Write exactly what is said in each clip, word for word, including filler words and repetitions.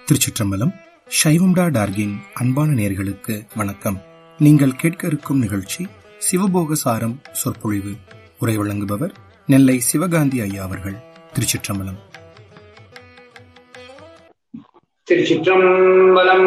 திருச்சிற்றம்பலம். சைவம்டா டார்கின் அன்பான நேயர்களுக்கு வணக்கம். நீங்கள் கேட்க இருக்கும் நிகழ்ச்சி சிவபோகசாரம் சொற்பொழிவு. உரை வழங்குபவர் நெல்லை சிவகாந்தி ஐயா அவர்கள். திருச்சிற்றம்பலம். திருச்சிற்றம்பலம்.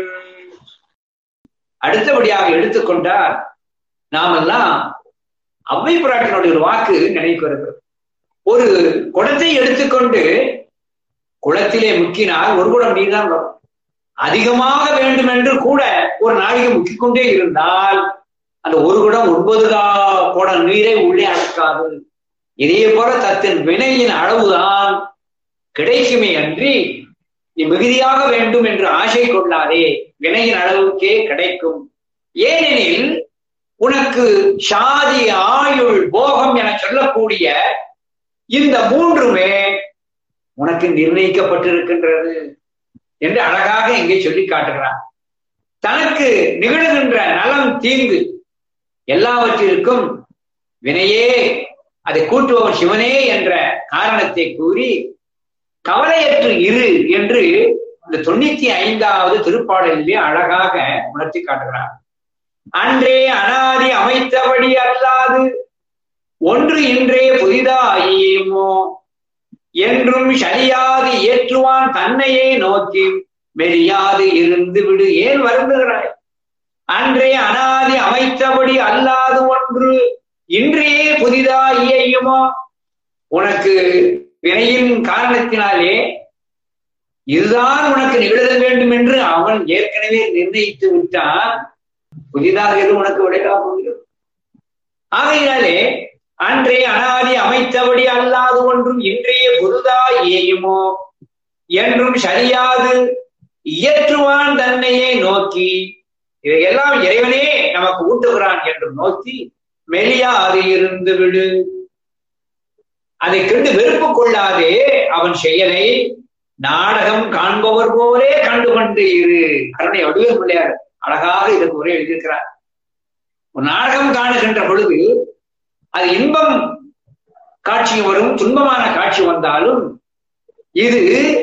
அடுத்தபடியாக எடுத்துக்கொண்டால் நாமெல்லாம் அவ்வை பிராட்டினுடைய ஒரு வாக்கு நினைவுக்கு வருகிறது. ஒரு குடத்தை எடுத்துக்கொண்டு குளத்திலே முக்கினால் ஒரு குடம் நீர் தான் வரும். அதிகமாக வேண்டும் என்று கூட ஒரு நாளைக்கு முக்கிக் கொண்டே இருந்தால் அந்த ஒரு குடம் ஒன்பது குடம் நீரை உள்ளே அடக்காது. இதே போல தத்தின் வினையின் அளவுதான் கிடைக்குமே அன்றி நீ மிகுதியாக வேண்டும் என்று ஆசை கொள்ளாதே, வினையின் அளவுக்கே கிடைக்கும். ஏனெனில் உனக்கு சாதி, ஆயுள், போகம் என சொல்லக்கூடிய இந்த மூன்றுமே உனக்கு நிர்ணயிக்கப்பட்டிருக்கின்றது என்று அழகாக இங்கே சொல்லி காட்டுகிறார். தனக்கு நிகழ்கின்ற நலம், தீங்கு எல்லாவற்றிற்கும் வினையே அதை கூட்டுபவன் சிவனே என்ற காரணத்தை கூறி கவலையற்று இரு என்று இந்த தொண்ணூத்தி ஐந்தாவது திருப்பாடலிலே அழகாக உணர்த்தி காட்டுகிறார். அன்றே அனாதி அமைத்தபடி அல்லாது ஒன்று இன்றே புதிதாயிமோ என்றும் சரியாது ஏற்றுவான் தன்னையே நோக்கி மெரியாது இருந்து விடு. ஏன் வருந்துகிறாய்? அன்றே அனாதி அமைத்தபடி அல்லாது ஒன்று இன்றே புதிதாயியுமோ. உனக்கு வினையின் காரணத்தினாலே இதுதான் உனக்கு நிகழ வேண்டும் என்று அவன் ஏற்கனவே நிர்ணயித்து விட்டான். புதிதாக எது உனக்கு விளையாட. ஆகையினாலே அன்றே அனாதி அமைத்தபடி அல்லாது ஒன்றும் இன்றைய புதுதாய் ஏயுமோ என்றும் சரியாது இயற்றுவான் தன்னையே நோக்கி, இதையெல்லாம் இறைவனே நமக்கு ஊட்டுகிறான் என்று நோக்கி மெலியாது இருந்து விடு. அதை கண்டு வெறுப்பு கொள்ளாதே. அவன் செயலை நாடகம் காண்பவர் போலே கண்டு கொண்டு இரு. கருணை வடிவேல் பிள்ளையார் அழகாக இதற்கு உரை எழுதியிருக்கிறார். ஒரு நாடகம் காணுகின்ற பொழுது அது இன்பம் காட்சி வரும், துன்பமான காட்சி வந்தாலும் இது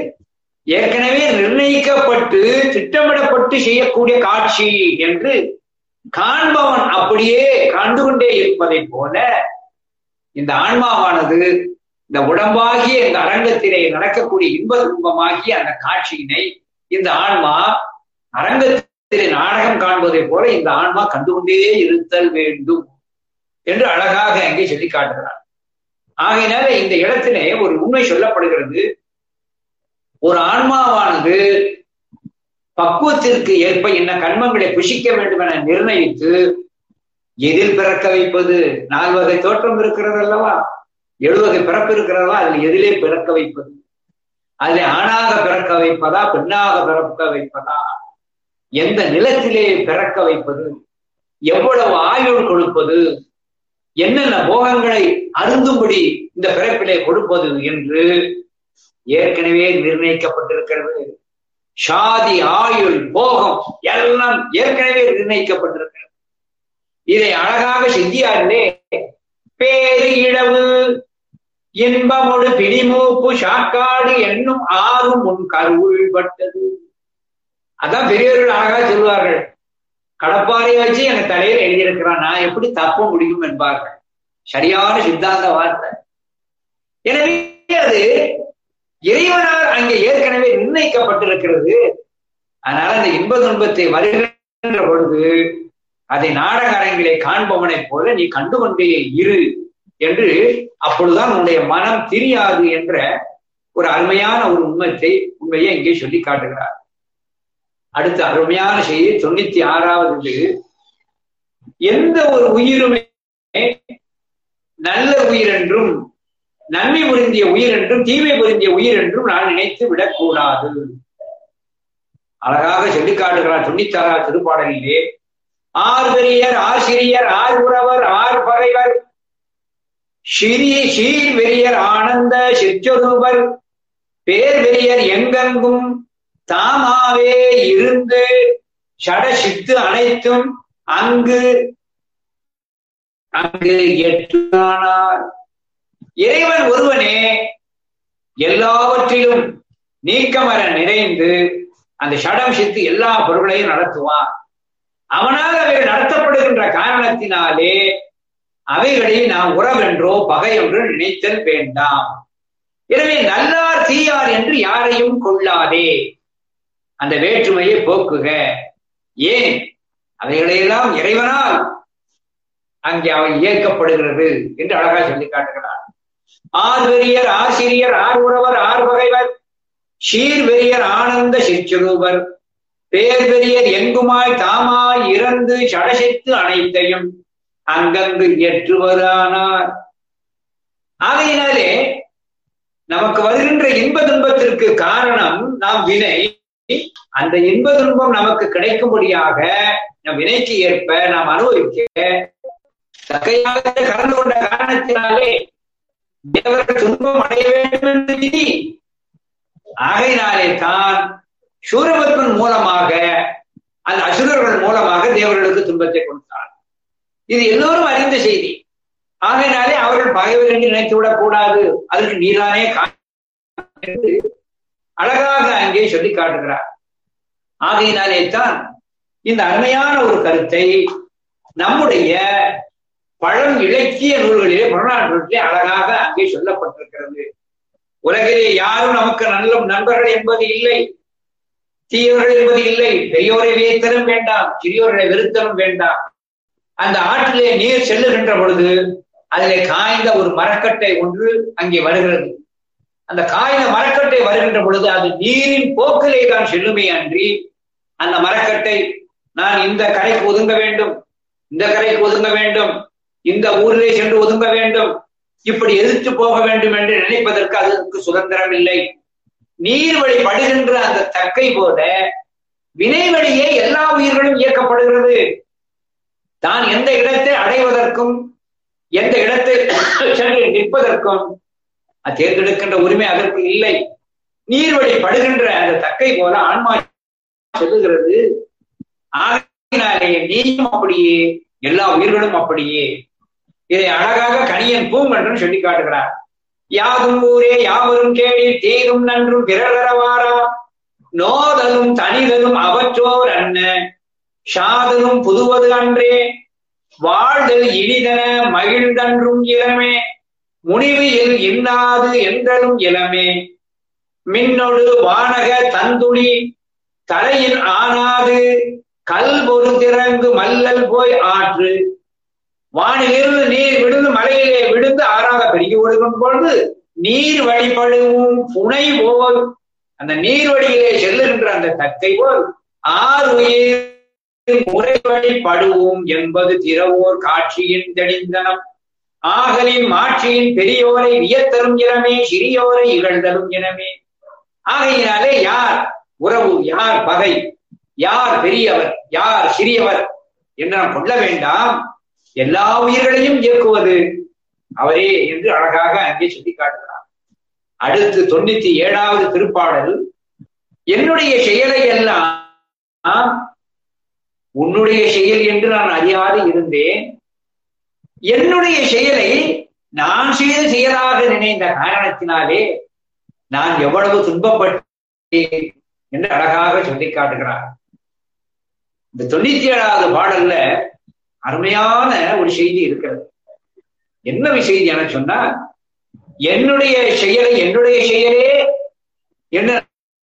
ஏற்கனவே நிர்ணயிக்கப்பட்டு திட்டமிடப்பட்டு செய்யக்கூடிய காட்சி என்று காண்பவன் அப்படியே கண்டு கொண்டே இருப்பதை போல இந்த ஆன்மாவானது இந்த உடம்பாகிய இந்த அரங்கத்திலே நடக்கக்கூடிய இன்ப துன்பமாகிய அந்த காட்சியினை இந்த ஆன்மா அரங்கத்திலே நாடகம் காண்பதை போல இந்த ஆன்மா கண்டுகொண்டே இருத்தல் வேண்டும் என்று அழகாக அங்கே சொல்லி காட்டுகிறார். ஆகையினால இந்த இடத்திலே ஒரு உண்மை சொல்லப்படுகிறது. ஒரு ஆன்மாவானது பக்குவத்திற்கு ஏற்ப என்ன கர்மங்களை புஷிக்க வேண்டும் என நிர்ணயித்து எதில் பிறக்க வைப்பது. நால்வகை தோற்றம் இருக்கிறது அல்லவா, எழுவகை பிறப்பு இருக்கிறதா, அதில் எதிலே பிறக்க வைப்பது? அதில் ஆணாக பிறக்க வைப்பதா, பெண்ணாக பிறக்க வைப்பதா, எந்த நிலத்திலே பிறக்க வைப்பது, எவ்வளவு ஆயுள் கொடுப்பது, என்னென்ன போகங்களை அருந்தும்படி இந்த பிறப்பிலே கொடுப்பது என்று ஏற்கனவே நிர்ணயிக்கப்பட்டிருக்கிறது. சாதி, ஆயுள், போகம் எல்லாம் ஏற்கனவே நிர்ணயிக்கப்பட்டிருக்கிறது. இதை அழகாக செஞ்சியாரிலே பேரு இழவு இன்பமொடு பிடிமூப்பு சாக்காடு என்னும் ஆறும் உன் கருவுள் பட்டது. அதான் பெரியவர்கள் அழகாக சொல்வார்கள். கடப்பாறை வச்சு எனக்கு தலையில எழுதியிருக்கிறான், நான் எப்படி தப்ப முடியும் என்பார்கள். சரியான சித்தாந்த வார்த்தை. எனவே அது இறைவனால் அங்கே ஏற்கனவே நிர்ணயிக்கப்பட்டிருக்கிறது. அதனால அந்த இன்ப துன்பத்தை வருகின்ற பொழுது அதை நாடக அரங்கிலே காண்பவனைப் போல நீ கண்டுகொண்டே இரு என்று, அப்பொழுதுதான் உன்னுடைய மனம் திரியாது என்ற ஒரு அருமையான ஒரு உண்மையை உண்மையை இங்கே சொல்லி காட்டுகிறார். அடுத்த அருமையான செய்தி தொண்ணூத்தி ஆறாவது. எந்த ஒரு உயிருமே நல்ல உயிர் என்றும் நன்மை பொருந்திய உயிர் என்றும் தீமை பொருந்திய உயிர் என்றும் நான் நினைத்து விடக்கூடாது. அழகாக சொல்லி காட்டுகிறார் தொண்ணூத்தி ஆறாவது திருப்பாடலிலே. ஆர் பெரியர், ஆர் சிறியர், ஆர் உறவர், ஆர் பகைவர், சிறிய சீர் வெறியர், ஆனந்த சிற்றொருவர், பேர் வெறியர் எங்கெங்கும் தாமாவே இருந்து சட சித்து அனைத்தும் அங்கு அங்கு எட்டானார். இறைவன் ஒருவனே எல்லாவற்றிலும் நீக்கமர நிறைந்து அந்த ஷடம் சித்து எல்லா பொருள்களையும் நடத்துவான். அவனால் அவைகள் நடத்தப்படுகின்ற காரணத்தினாலே அவைகளை நாம் உறவென்றோ பகை என்றோ நினைத்தல் வேண்டாம். எனவே நல்லார் தீயார் என்று யாரையும் கொள்ளாதே, அந்த வேற்றுமையை போக்குக. ஏன்? அவைகளையெல்லாம் இறைவனால் அங்கே அவை இயக்கப்படுகிறது என்று அழகா சொல்லி காட்டுகிறார். ஆர் வெறியர் ஆசிரியர் ஆர் உறவர் ஆர் பகைவர் சீர் வெறியர் ஆனந்த சிற்சுரூபர் பேர் வெறியர் எங்குமாய் தாமாய் இறந்து சடசித்து அனைத்தையும் அங்கங்கு ஏற்றுவதானார். ஆகையினாலே நமக்கு வருகின்ற இன்ப துன்பத்திற்கு காரணம் நாம் வினை. அந்த இன்ப துன்பம் நமக்கு கிடைக்கும்படியாக நம் வினைக்கு ஏற்ப நாம் அனுபவிக்க தக்கையாக கலந்து கொண்ட காரணத்தினாலே தேவர்கள் துன்பம் அடைய வேண்டும் என்று விதி. ஆகையினாலே தான் சூரபத்மன் மூலமாக அந்த அசுரர்கள் மூலமாக தேவர்களுக்கு துன்பத்தை கொடுத்தார். இது எல்லோரும் அறிந்த செய்தி. ஆகையினாலே அவர்கள் பகைவர் என்று நினைத்து விடக் கூடாது, அதற்கு நீரானே என்று அழகாக அங்கே சொல்லி காட்டுகிறார். ஆகையினாலே தான் இந்த அருமையான ஒரு கருத்தை நம்முடைய பழம் இலக்கிய நூல்களிலே புறநானூற்றிலே அழகாக அங்கே சொல்லப்பட்டிருக்கிறது. உலகிலே யாரும் நமக்கு நல்ல நண்பர்கள் என்பது இல்லை, தீயவர்கள் என்பது இல்லை. பெரியோரை வியத்தலும் வேண்டாம், சிறியோர்களை வெறுத்தலும் வேண்டாம். அந்த ஆற்றிலே நீர் செல்லுகின்ற பொழுது அதிலே காய்ந்த ஒரு மரக்கட்டை ஒன்று அங்கே வருகிறது. அந்த காய்ந்த மரக்கட்டை வருகின்ற பொழுது அது நீரின் போக்கிலே தான் செல்லுமே அன்றி அந்த மரக்கட்டை நான் இந்த கரைக்கு ஒதுங்க வேண்டும், இந்த கரைக்கு ஒதுங்க வேண்டும், இந்த ஊரிலே சென்று ஒதுங்க வேண்டும், இப்படி எதிர்த்து போக வேண்டும் என்று நினைப்பதற்கு அதற்கு சுதந்திரம் இல்லை. நீர் வழி படுகின்ற அந்த தக்கை போல வினை வழியே எல்லா உயிர்களும் இயக்கப்படுகிறது. தான் எந்த இடத்தை அடைவதற்கும் எந்த இடத்தை சென்று நிற்பதற்கும் தேர்ந்தெடுக்கின்ற உரிமை அதற்கு இல்லை. நீர்வழி படுகின்ற அந்த தக்கை போல ஆன்மா செல்லுகிறது. ஆகையினாலே நீயும் அப்படியே, எல்லா உயிர்களும் அப்படியே. இதை அழகாக கணியன் பூங்கன்றன் சொல்லி காட்டுகிறார். யாதும் ஊரே யாவரும் கேளி தீரும் நன்றும் பிறரவாரா நோதலும் தனிதலும் அவற்றோர் அன்ன சாதலும் புதுவது அன்றே வாழ்தல் இனிதன மகிழ்ந்தன்றும் இளமே முனிவு எல் இன்னாது என்றலும் இளமே மின்னொடு வானக தந்துளி தலையில் ஆனாது கல் பொரு திறங்கு மல்லல் போய் ஆற்று வானிலிருந்து நீர் விழுந்து மலையிலே விழுந்து ஆறாக பெருகி ஓடுகும் பொழுது நீர் வழிபடுவும் புனை போல் அந்த நீர் வழியிலே செல்லுகின்ற அந்த தக்கை போல் ஆறு உயிர் முறை வழிபடுவோம் என்பது திறவோர் காட்சியின் தெளிந்தனம் ஆகலின் மாட்சியின் பெரியோரை வியத்தரும் இனமே சிறியோரை இகழ்தலும் இனமே. ஆகையினாலே யார் உறவு, யார் பகை, யார் பெரியவர், யார் சிறியவர் என்று நாம் கொள்ள வேண்டாம். எல்லா உயிர்களையும் இயக்குவது அவரே என்று அழகாக அங்கே சுட்டி காட்டுகிறார். அடுத்து தொண்ணூத்தி ஏழாவது திருப்பாடல். என்னுடைய செயலை எல்லாம் உன்னுடைய செயல் என்று நான் அறியாது இருந்தேன். என்னுடைய செயலை நான் செய்த செயலாக நினைந்த காரணத்தினாலே நான் எவ்வளவு துன்பப்பட்டேன் என்று அழகாக சொல்லி காட்டுகிறார். இந்த தொண்ணூத்தி ஏழாவது பாடல்ல அருமையான ஒரு செய்தி இருக்கிறது. என்ன செய்தி என சொன்னா, என்னுடைய செயலை என்னுடைய செயலே என்ன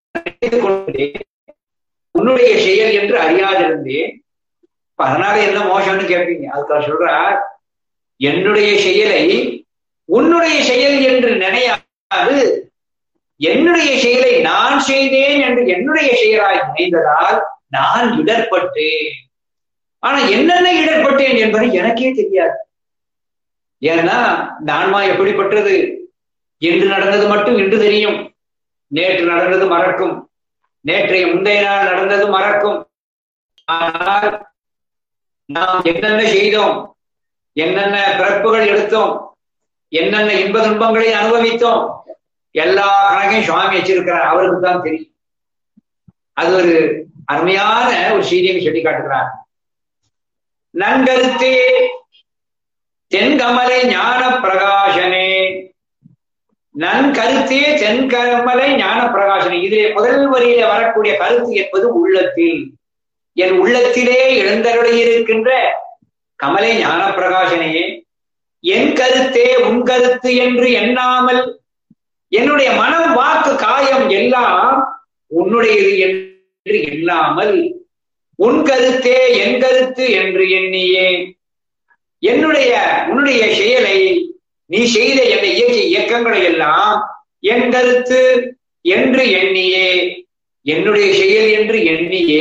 உன்னுடைய செயல் என்று அறியாதிருந்தேன். அதனால என்ன மோசம்னு கேட்பீங்க. அதுக்காக சொல்றார், என்னுடைய செயலை உன்னுடைய செயல் என்று நினையாது என்னுடைய செயலை நான் செய்தேன் என்று என்னுடைய செயலாய் நினைந்ததால் நான் இடர்பட்டேன். ஆனா என்னென்ன இடர்பட்டேன் என்பது எனக்கே தெரியாது. ஏன்னா இந்த ஆன்மா எப்படிப்பட்டது என்று நடந்தது மட்டும் இன்று தெரியும். நேற்று நடந்தது மறக்கும், நேற்றைய முந்தைய நாள் நடந்தது மறக்கும். ஆனால் நாம் என்னென்ன செய்தோம், என்னென்ன பிறப்புகள் எடுத்தோம், என்னென்ன இன்ப துன்பங்களை அனுபவித்தோம், எல்லா கணக்கையும் சுவாமி வச்சிருக்கிறார். அவருக்கு தான் தெரியும். அது ஒரு அருமையான ஒரு செய்தியை சொல்லி காட்டுகிறார். நன்கருத்தே தென்கமலை ஞான பிரகாசனே நன் கருத்தே தென்கமலை ஞான பிரகாசனை. இதிலே முதல் வரியில வரக்கூடிய கருத்து என்பது உள்ளத்தில், என் உள்ளத்திலே எழுந்தருளியிருக்கின்ற கமலை ஞான பிரகாசனையே, என் கருத்தே உன் கருத்து என்று எண்ணாமல், என்னுடைய மனம் வாக்கு காயம் எல்லாம் உன்னுடையது என்று எண்ணாமல், உன் கருத்தே என் கருத்து என்று எண்ணியே, என்னுடைய உன்னுடைய செயலை நீ செய்த என்னை இயக்கிய இயக்கங்களை எல்லாம் என் கருத்து என்று எண்ணியே, என்னுடைய செயல் என்று எண்ணியே,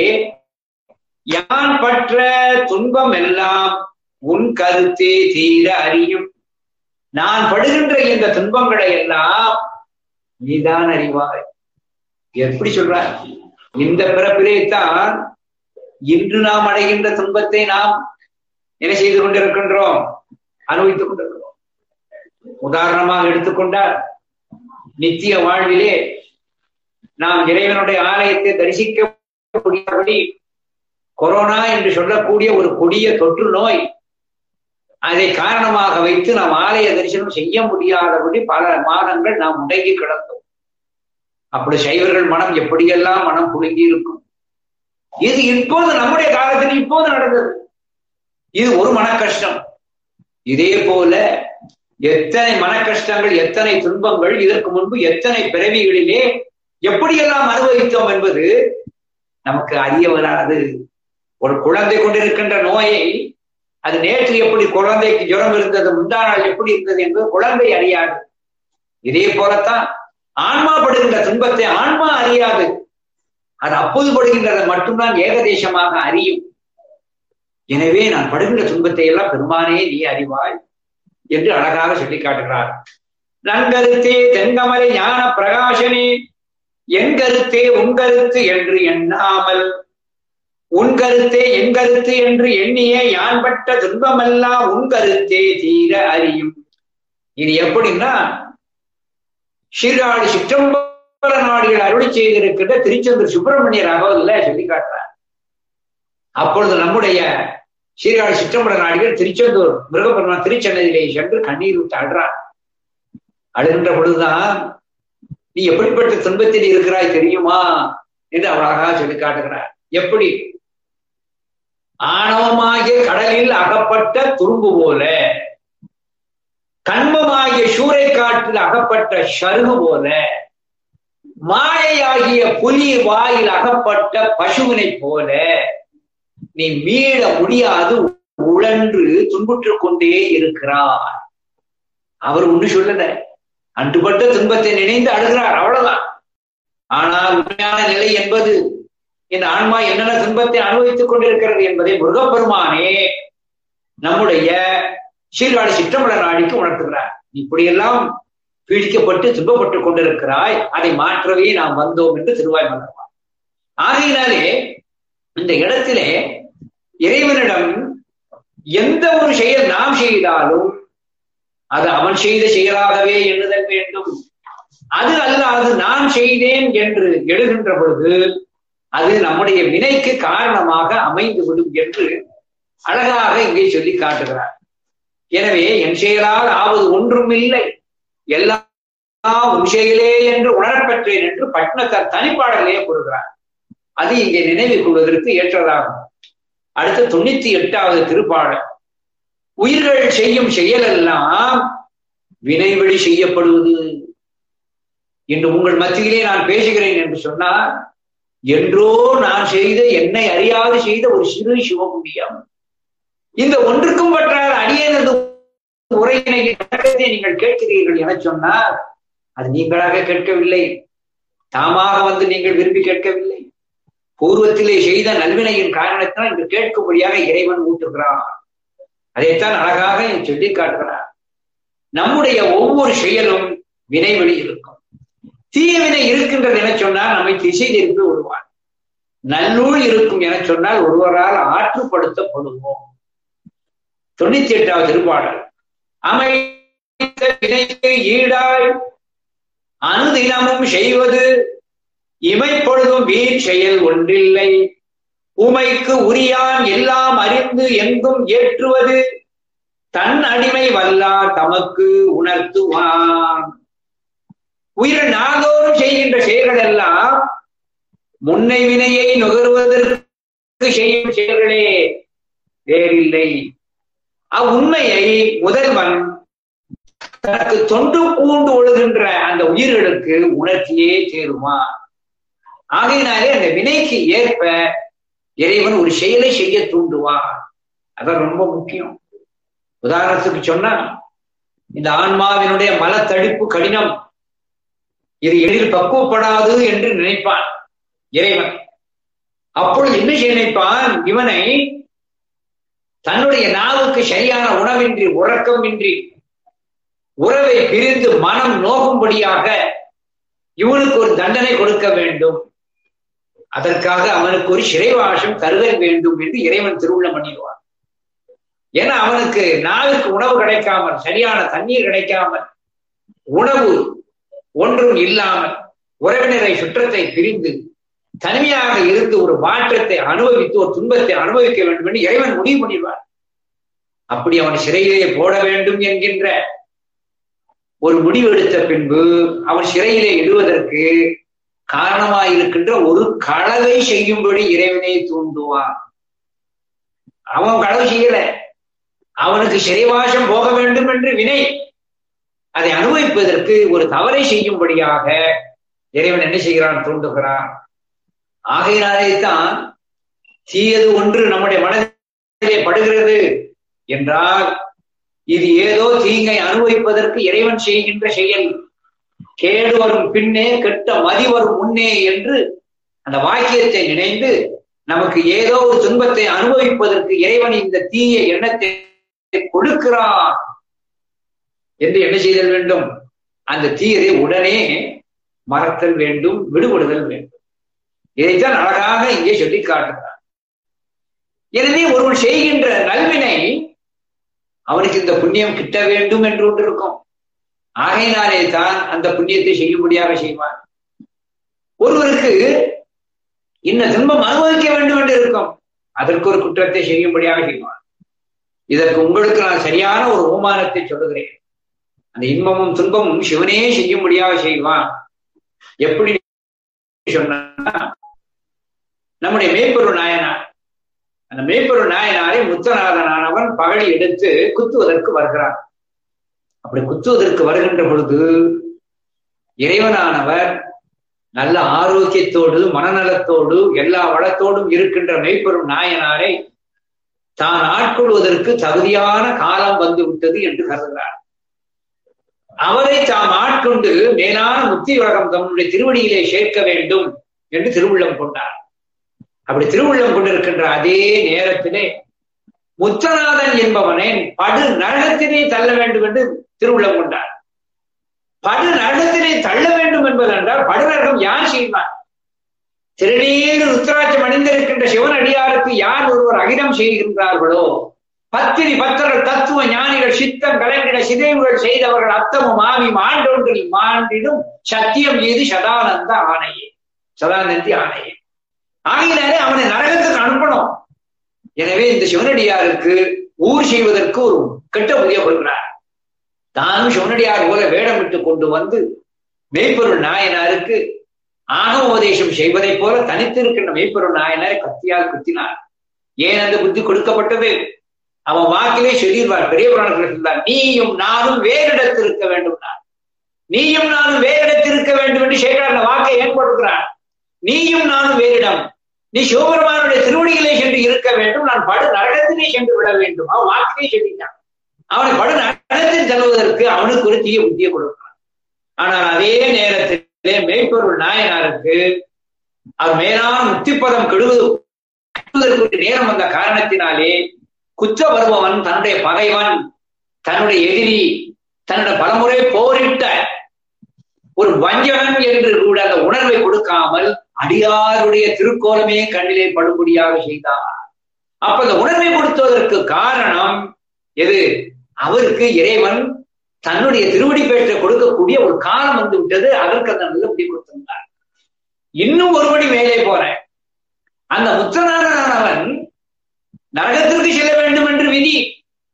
யான் பற்ற துன்பம் எல்லாம் உன் கருத்தே தீர அறியும். நான் படுகின்ற இந்த துன்பங்களை எல்லாம் நீதான் அறிவாய். எப்படி சொல்றார்? இந்த பிறப்பிலே தான் இன்று நாம் அடைகின்ற துன்பத்தை நாம் என்ன செய்து கொண்டிருக்கின்றோம்? அனுபவித்துக் கொண்டிருக்கிறோம். உதாரணமாக எடுத்துக்கொண்டால், நித்திய வாழ்விலே நாம் இறைவனுடைய ஆலயத்தை தரிசிக்க முடியாதபடி கொரோனா என்று சொல்லக்கூடிய ஒரு கொடிய தொற்று நோய், அதை காரணமாக வைத்து நாம் ஆலய தரிசனம் செய்ய முடியாதபடி பல மாதங்கள் நாம் முடங்கி கிடந்தோம். அப்படி சைவர்கள் மனம் எப்படியெல்லாம் மனம் குலுங்கி இருக்கும். இது இப்போது நம்முடைய காலத்தில் இப்போது நடந்தது. இது ஒரு மன கஷ்டம். இதே போல எத்தனை மன கஷ்டங்கள், எத்தனை துன்பங்கள் இதற்கு முன்பு எத்தனை பிறவிகளிலே எப்படியெல்லாம் அனுபவித்தோம் என்பது நமக்கு அறிய வராது. ஒரு குழந்தை கொண்டிருக்கின்ற நோயை, அது நேற்று எப்படி குழந்தைக்கு ஜுரம் இருந்தது, முந்தா நாள் எப்படி இருந்தது என்பது குழந்தை அறியாது. இதே போலத்தான் ஆன்மா படுகின்ற துன்பத்தை ஆன்மா அறியாது. அது அப்போது படுகின்றதை மட்டும்தான் ஏகதேசமாக அறியும். எனவே நான் படுகின்ற துன்பத்தை எல்லாம் பெருமானே நீ அறிவாய் என்று அழகாக சொல்லி காட்டுகிறார். நன்கருத்தே தென்கமலை ஞான பிரகாசனே, என் கருத்தே உன் கருத்து என்று எண்ணாமல், உன் கருத்தே என் கருத்து என்று எண்ணியே, யான் பட்ட துன்பமெல்லாம் உன் கருத்தே தீர அறியும். இது எப்படின்னா, சீர்காழி சிற்றம்பல நாடிகள் அருளி செய்திருக்கின்ற திருச்செந்தூர் சுப்பிரமணிய ராகவல்ல சொல்லி காட்டுறார். அப்பொழுது நம்முடைய சீர்காழி சிற்றம்பல நாடிகள் திருச்செந்தூர் மிருகபெருமான் திருச்சன்னதியிலே சென்று கண்ணீர் விட்டு அழுறார். அழுகின்ற பொழுதுதான், நீ எப்படிப்பட்ட துன்பத்தில் இருக்கிறாய் தெரியுமா என்று அவர் அழகாக சொல்லி காட்டுகிறார். எப்படி? ஆணவமாகிய கடலில் அகப்பட்ட துரும்பு போல, கண்மமாகிய சூறை காற்றில் அகப்பட்ட சருகு போல, மாயையாகிய புலி வாயில் அகப்பட்ட பசுவினை போல நீ மீள முடியாது உழன்று துன்புற்றுக் கொண்டே இருக்கிறார். அவர் ஒன்று சொல்லல, அன்றுபட்ட துன்பத்தை நினைந்து அழுகிறார், அவ்வளவுதான். ஆனால் உண்மையான நிலை என்பது, இந்த ஆன்மா என்னென்ன துன்பத்தை அனுபவித்துக் கொண்டிருக்கிறது என்பதை முருகப்பெருமானே நம்முடைய சீர்காழி சிற்றம்பல நாடிக்கு உணர்த்துகிறார். இப்படியெல்லாம் பீடிக்கப்பட்டு துன்பப்பட்டுக் கொண்டிருக்கிறாய், அதை மாற்றவே நாம் வந்தோம் என்று திருவாய் மலர்வார். ஆகையினாலே இந்த இடத்திலே இறைவனிடம் எந்த ஒரு செயல் நாம் செய்தாலும் அது அவன் செய்த செயலாகவே எண்ணுதல் வேண்டும். அது அல்ல, அது நான் செய்தேன் என்று எழுகின்ற பொழுது அது நம்முடைய வினைக்கு காரணமாக அமைந்து விடும் என்று அழகாக இங்கே சொல்லி காட்டுகிறார். எனவே என் செயலால் ஆவது ஒன்றும் இல்லை, எல்லாம் உன் செயலே என்று உணரப்பெற்றேன் என்று பட்னத்தார் தனிப்பாடலையே கூறுகிறார். அது இங்கே நினைவு கொள்வதற்கு ஏற்றதாகும். அடுத்த தொண்ணூத்தி எட்டாவது திருப்பாடல், உயிர்கள் செய்யும் செயலெல்லாம் வினைவழி செய்யப்படுவது. இன்று உங்கள் மத்தியிலே நான் பேசுகிறேன் என்று சொன்னால், என்றோ நான் செய்த, என்னை அறியாது செய்த ஒரு சிறு சிவபுண்ணியம், இந்த ஒன்றுக்கும் பற்றாத அடியேனது உரையினை நீங்கள் கேட்கிறீர்கள் என சொன்னால், அது நீங்களாக கேட்கவில்லை, தாமாக வந்து நீங்கள் விரும்பி கேட்கவில்லை. பூர்வத்திலே செய்த நல்வினையின் காரணத்தினால் இன்று கேட்கும்படியாக இறைவன் ஊட்டுகிறான். அதைத்தான் அழகாக சொல்லி காட்டுகிறார். நம்முடைய ஒவ்வொரு செயலும் வினைவழி இருக்கும். தீய வினை இருக்கின்றது என சொன்னால் நம்மை திசை திருப்பி விடுவான். நல்லூழ் இருக்கும் என சொன்னால் ஒருவரால் ஆற்றுப்படுத்தப்படுவோம். தொண்ணூத்தி எட்டாவது திருப்பாடல், அமைத்த வினைக்கு ஈடாய் அனுதினமும் செய்வது இமைப்பொழுதும் வீண் செயல் ஒன்றில்லை, உமைக்கு உரியான் எல்லாம் அறிந்து எங்கும் ஏற்றுவது தன் அடிமை வல்லார் தமக்கு உணர்த்துவான். உயிர்கள் நாள்தோறும் செய்கின்ற செயல்கள் எல்லாம் முன்னை வினையை நுகர்வதற்கு செய்யும் செயல்களே வேறில்லை. அவ்வுண்மையை முதல்வன் தனக்கு தொண்டு பூண்டு ஒழுகின்ற அந்த உயிர்களுக்கு உணர்த்தியே சேருமா. ஆகையினாலே அந்த வினைக்கு ஏற்ப இறைவன் ஒரு செயலை செய்ய தூண்டுவான். அதான் ரொம்ப முக்கியம். உதாரணத்துக்கு சொன்னா, இந்த ஆன்மாவினுடைய மலத்தடிப்பு கடினம், இது எளிதில் பக்குவப்படாது என்று நினைப்பான் இறைவன். அப்பொழுது என்ன செய்ய நினைப்பான்? இவனை தன்னுடைய நாவுக்கு சரியான உணவின்றி உறக்கமின்றி உறவை பிரிந்து மனம் நோகும்படியாக இவனுக்கு ஒரு தண்டனை கொடுக்க வேண்டும். அதற்காக அவனுக்கு ஒரு சிறைவாசம் தருதல் வேண்டும் என்று இறைவன் திருவுள்ளம் பண்ணிடுவான். ஏன்னா அவனுக்கு நாளுக்கு உணவு கிடைக்காமல், சரியான தண்ணீர் கிடைக்காமல், உணவு ஒன்றும் இல்லாமல் உறவினரை சுற்றத்தை பிரிந்து தனிமையாக இருந்து ஒரு மாற்றத்தை அனுபவித்து ஒரு துன்பத்தை அனுபவிக்க வேண்டும் என்று இறைவன் முடிவு பண்ணிடுவான். அப்படி அவன் சிறையிலே போட வேண்டும் என்கின்ற ஒரு முடிவு எடுத்த பின்பு அவன் சிறையிலே இடுவதற்கு காரணமாயிருக்கின்ற ஒரு களவை செய்யும்படி இறைவனை தூண்டுவான். அவன் களவு செய்யல, அவனுக்கு சிறைவாசம் போக வேண்டும் என்று வினை, அதை அனுபவிப்பதற்கு ஒரு தவறை செய்யும்படியாக இறைவன் என்ன செய்கிறான்? தூண்டுகிறான். ஆகையினாலே தான் தீயது ஒன்று நம்முடைய மனதிலே படுகிறது என்றால் இது ஏதோ தீங்கை அனுபவிப்பதற்கு இறைவன் செய்கின்ற செயல். கேடு வரும் பின்னே கெட்ட மதி வரும் முன்னே என்று அந்த வாக்கியத்தை நினைந்து நமக்கு ஏதோ ஒரு துன்பத்தை அனுபவிப்பதற்கு இறைவன் இந்த தீய எண்ணத்தை கொடுக்கிறான் என்று என்ன செய்தல் வேண்டும்? அந்த தீயதை உடனே மறத்தல் வேண்டும், விடுபடுதல் வேண்டும். இதைத்தான் அழகாக இங்கே சொல்லி காட்டுகிறார். எனவே ஒருவன் செய்கின்ற நல்வினை அவனுக்கு இந்த புண்ணியம் கிட்ட வேண்டும் என்று ஒன்று இருக்கும். ஆகையினாலே தான் அந்த புண்ணியத்தை செய்யும்படியாக செய்வான். ஒருவருக்கு இந்த துன்பம் அனுபவிக்க வேண்டும் என்று இருக்கும், அதற்கு ஒரு குற்றத்தை செய்யும்படியாக செய்வான். இதற்கு உங்களுக்கு நான் சரியான ஒரு உமானத்தை சொல்லுகிறேன். அந்த இன்பமும் துன்பமும் சிவனே செய்யும்படியாக செய்வான். எப்படி சொன்னா, நம்முடைய மெய்ப்பொருள் நாயனார், அந்த மெய்ப்பொருள் நாயனாரை முத்தநாதனானவன் பகழி எடுத்து குத்துவதற்கு வருகிறான். அப்படி குத்துவதற்கு வருகின்ற பொழுது இறைவனானவர் நல்ல ஆரோக்கியத்தோடு மனநலத்தோடு எல்லா வளத்தோடும் இருக்கின்ற மெய்ப்பொருள் நாயனாரை தான் ஆட்கொள்வதற்கு தகுதியான காலம் வந்து விட்டது என்று கருதுகிறார். அவரை தாம் ஆட்கொண்டு மேலான முக்தி உலகம் தன்னுடைய திருவடியிலே சேர்க்க வேண்டும் என்று திருவுள்ளம் கொண்டார். அப்படி திருவுள்ளம் கொண்டிருக்கின்ற அதே நேரத்திலே முத்தநாதன் என்பவனை படு நரகத்திலே தள்ள வேண்டும் என்று திருவுள்ளம் கொண்டார். படு நரகத்திலே தள்ள வேண்டும் என்பதென்றால் படுநரகம் யார் செய்வார்? திருநீர் ருத்ராட்சம் அணிந்திருக்கின்ற சிவனடியாருக்கு யார் ஒருவர் அகிதம் செய்கின்றார்களோ, பத்திரி பத்தர்கள் தத்துவ ஞானிகள் சித்தம் கலைஞர சிதைவுகள் செய்தவர்கள் அத்தமும் ஆவியும் ஆண்டொன்றில் மாண்டிடும் சத்தியம் மீது சதானந்த ஆணையே, சதானந்தி ஆணையே. ஆகையினாலே அவனை நரகத்துக்கு அனுப்பணும். எனவே இந்த சிவனடியாருக்கு ஊர் செய்வதற்கு ஒரு கெட்ட புதிய கொடுக்கிறார். தானும் சிவனடியார் போல வேடமிட்டு கொண்டு வந்து மெய்ப்பொருள் நாயனாருக்கு ஆகம உபதேசம் செய்வதை போல தனித்திருக்கின்ற மெய்ப்பொருள் நாயனாரை கத்தியால் குத்தினார். ஏன் அந்த புத்தி கொடுக்கப்பட்டது? அவன் வாக்கிலே சொல்லிடுவார். பெரிய புராணத்தில் இருந்தார், நீயும் நானும் வேறிடத்தில் இருக்க வேண்டும். நீயும் நானும் வேறிடத்தில் இருக்க வேண்டும் என்று சேகர் அந்த வாக்கை ஏற்படுத்துகிறார். நீயும் நானும் வேறிடம், நீ சிவபெருமானுடைய திருவடிகளே சென்று இருக்க வேண்டும், நான் படு நரகத்திலே சென்று விட வேண்டும். அவன் வாக்கிலே சொல்லிட்டான். அவனை படு நரகத்தில் செல்வதற்கு அவனுக்கு ஒரு தீய புத்தியை கொடுக்கிறான். ஆனால் அதே நேரத்திலே மெய்ப்பொருள் நாயனாருக்கு அவர் மேலான முக்திப்பதம் கெடுவதற்கு நேரம் வந்த காரணத்தினாலே குற்ற வருபவன், தன்னுடைய பகைவன், தன்னுடைய எதிரி, தன்னுடைய பலமுறை போரிட்ட ஒரு வஞ்சகன் என்று கூட அந்த உணர்வை கொடுக்காமல் அடியாருடைய திருக்கோலமே கண்ணிலே படும்படியாக செய்தார். அப்ப அந்த உணர்வை கொடுத்ததற்கு காரணம் எது? அவருக்கு இறைவன் தன்னுடைய திருவடி பேற்றை கொடுக்கக்கூடிய ஒரு காலம் வந்து விட்டது. அதற்கு அந்த நல்லபடி கொடுத்திருந்தார். இன்னும் ஒருபடி மேலே போறேன். அந்த முத்தநாதனானவன் நரகத்திற்கு செல்ல வேண்டும் என்று விதி.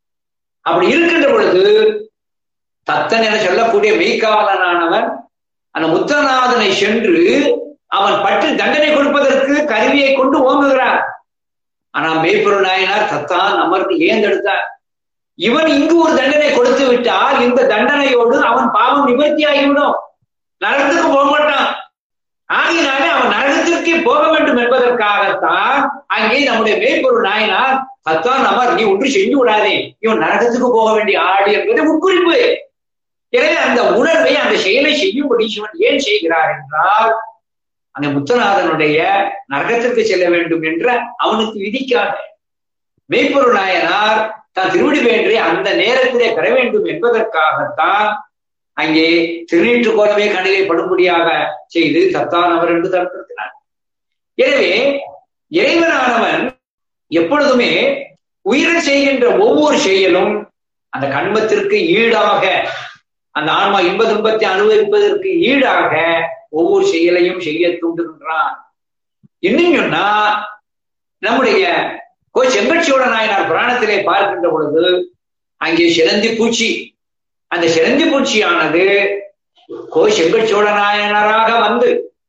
அப்படி இருக்கின்ற பொழுது தத்தன் என சொல்லக்கூடிய மெய்க்காவலனானவன் அந்த முத்தநாதனை சென்று அவன் பற்றி தண்டனை கொடுப்பதற்கு கருவியை கொண்டு ஓங்குகிறார். ஆனா மெய்ப்பொருள் நாயனார் தத்தான் அமர்ந்து ஏந்தெடுத்தார். இவன் இங்கு ஒரு தண்டனை கொடுத்து விட்டால் இந்த தண்டனையோடு அவன் பாவம் நிவர்த்தி ஆகிவிடும், நரகத்துக்கு போக மாட்டான். ஆகினாலே அவன் நரகத்திற்கே போக வேண்டும் என்பதற்காகத்தான் அங்கே நம்முடைய மெய்ப்பொருள் நாயனார் தத்தான் அமர் நீ ஒன்று செஞ்சு விடாதே, இவன் நரகத்துக்கு போக வேண்டிய ஆடு என்பது உட்குறிப்பு. எனவே அந்த உணர்வை அந்த செயலை செய்யும்படி சிவன் ஏன் செய்கிறார் என்றால் அந்த முத்தநாதனுடைய நரகத்திற்கு செல்ல வேண்டும் என்ற அவனுக்கு விதிக்காக மெய்ப்பொருள் நாயனார் தான் திருவடி வேண்டி அந்த நேரத்திலே பெற வேண்டும் என்பதற்காகத்தான் அங்கே திருநீற்று கோலமே கண்ணிலே படும்படியாக செய்து தத்தான் அவர் என்று தடுத்திருக்கிறார். எனவே இறைவனானவன் எப்பொழுதுமே உயிரில் செய்கின்ற ஒவ்வொரு செயலும் அந்த கண்மத்திற்கு ஈடாக, அந்த ஆன்மா இன்ப துன்பத்தை அனுபவிப்பதற்கு ஈடாக ஒவ்வொரு செயலையும் செய்ய தூண்டுகின்றான். இன்னும் சொன்னா நம்முடைய கோ செங்கட்சியோட நாயனார் புராணத்திலே பார்க்கின்ற பொழுது அங்கே சிலந்தி பூச்சி, அந்த சிலந்தி பூச்சியானது கோ செங்கட்சியோட நாயனாராக வந்து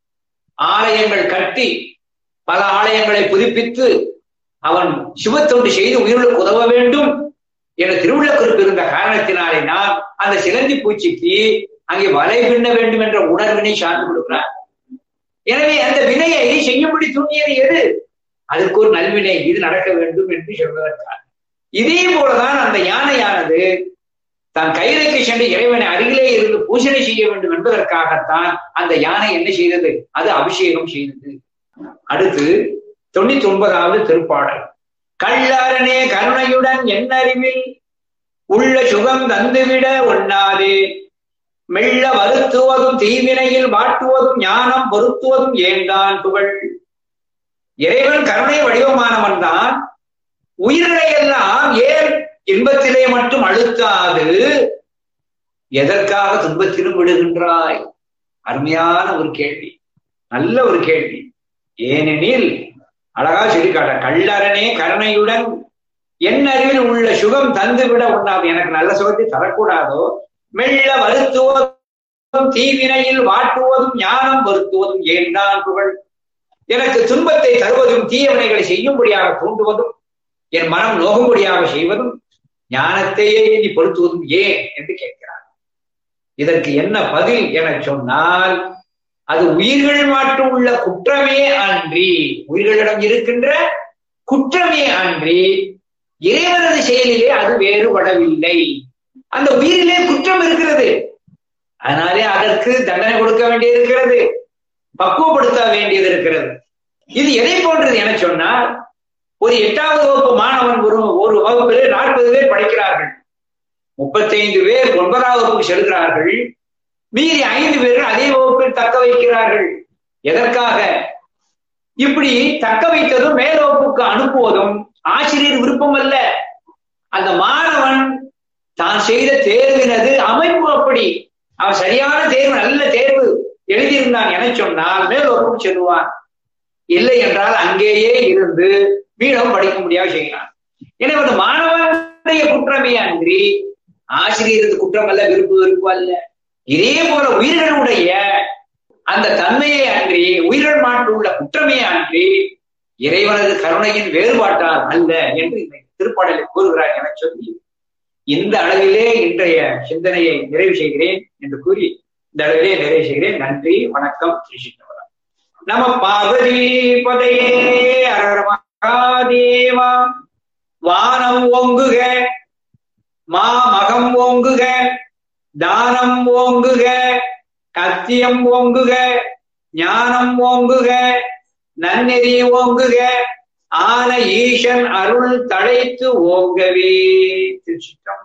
ஆலயங்கள் கட்டி பல ஆலயங்களை புதுப்பித்து அவன் சிவத்தொண்டு செய்து உயிர்களுக்கு உதவ வேண்டும் என திருவிழக்குறிப்பு இருந்த காரணத்தினாலே நான் அந்த சிலந்தி பூச்சிக்கு அங்கே வலை பின்ன வேண்டும் என்ற உணர்வினை சார்ந்து கொடுக்கிறார். எனவே அந்த வினையை செய்யும்படி தூண்டியது எது? அதற்கு ஒரு நல்வினை, இது நடக்க வேண்டும் என்று சொல்வதற்காக. இதே போலதான் அந்த யானையானது தான் கையிலைக்கு சென்று இறைவனை அருகிலே இருந்து பூஜனை செய்ய வேண்டும் என்பதற்காகத்தான் அந்த யானை என்ன செய்தது? அது அபிஷேகம் செய்தது. அடுத்து தொண்ணூத்தி ஒன்பதாவது திருப்பாடல். கள்ளரணே கருணையுடன் என் அறிவில் உள்ள சுகம் தந்துவிட ஒண்ணாதே, மெல்ல வருத்துவதும் தீவினையில் வாட்டுவதும் ஞானம் பொருத்துவதும் ஏன்தான் புகழ். இறைவன் கருணை வடிவமானவன் தான். உயிர்களை எல்லாம் ஏன் இன்பத்திலே மட்டும் அழுத்தாது எதற்காக துன்பத்திலும் விடுகின்றாய்? அருமையான ஒரு கேள்வி, நல்ல ஒரு கேள்வி. ஏனெனில் அழகா சொல்லிக்காட்ட, கள்ளரணே கருணையுடன் என் அறிவில் உள்ள சுகம் தந்து விட உண்ணாது. எனக்கு நல்ல சுகத்தை தரக்கூடாதோ, மெல்ல வருத்துவதும் தீவினையில் வாட்டுவதும் ஞானம் வருத்துவதும் ஏன்தான் புகழ். எனக்கு துன்பத்தை தருவதும் தீயவினைகளை செய்யும்படியாக தூண்டுவதும் என் மனம் நோகும்படியாக செய்வதும் ஞானத்தையே நீ பொருத்துவதும் ஏன் என்று கேட்கிறார். இதற்கு என்ன பதில் என சொன்னால், அது உயிர்கள் மாற்று உள்ள குற்றமே அன்றி, உயிர்களிடம் இருக்கின்ற குற்றமே அன்றி இறைவனது செயலிலே அது வேறுபடவில்லை. அந்த உயிரிலே குற்றம் இருக்கிறது, அதனாலே அதற்கு தண்டனை கொடுக்க வேண்டியிருக்கிறது, பக்குவப்படுத்த வேண்டியது இருக்கிறது. இது எதை போன்றது என சொன்னால், ஒரு எட்டாவது வகுப்பு மாணவன் ஒரு ஒரு வகுப்பிலே நாற்பது பேர் படிக்கிறார்கள், முப்பத்தி ஐந்து பேர் ஒன்பதாவது வகுப்புக்கு செல்கிறார்கள், மீறி ஐந்து பேர் அதே வகுப்பில் தக்க வைக்கிறார்கள். எதற்காக? இப்படி தக்க வைத்ததும் மேல் வகுப்புக்கு அனுப்புவதும் ஆசிரியர் விருப்பம் அல்ல. அந்த மாணவன் தான் செய்த தேர்வினது அமைப்பு அப்படி. அவன் சரியான தேர்வு, நல்ல தேர்வு எழுதியிருந்தான் என சொன்னால் மேல் வகுப்புக்கு செல்வான். இல்லை என்றால் அங்கேயே இருந்து மீண்டும் படிக்க முடியாத செய்கிறான். எனவே அந்த மாணவனுடைய குற்றமே அன்றி ஆசிரியரது குற்றம் அல்ல, விருப்பு விருப்பு அல்ல. இதே போல உயிர்களுடைய அந்த தன்மையை அன்றி, உயிர்கள் மாற்றுள்ள குற்றமே அன்றி இறைவனது கருணையின் வேறுபாட்டால் அல்ல என்று இந்த திருப்பாடலை கூறுகிறார் என சொல்லி இந்த அளவிலே இன்றைய சிந்தனையை நிறைவு செய்கிறேன் என்று கூறி இந்த அளவிலே நிறைவு செய்கிறேன். நன்றி, வணக்கம். ஸ்ரீ சின்னவரம். நம பார்வதி பதையே அரஹர மகாதேவா. வானம் ஓங்குக, மாமகம் ஓங்குக, தானம் ஓங்குக, கத்தியம் ஓங்குக, ஞானம் ஓங்குக, நன்னெறி ஓங்குக, ஆன ஈசன் அருள் தழைத்து ஓங்கவே. திருச்சிற்றம்பலம்.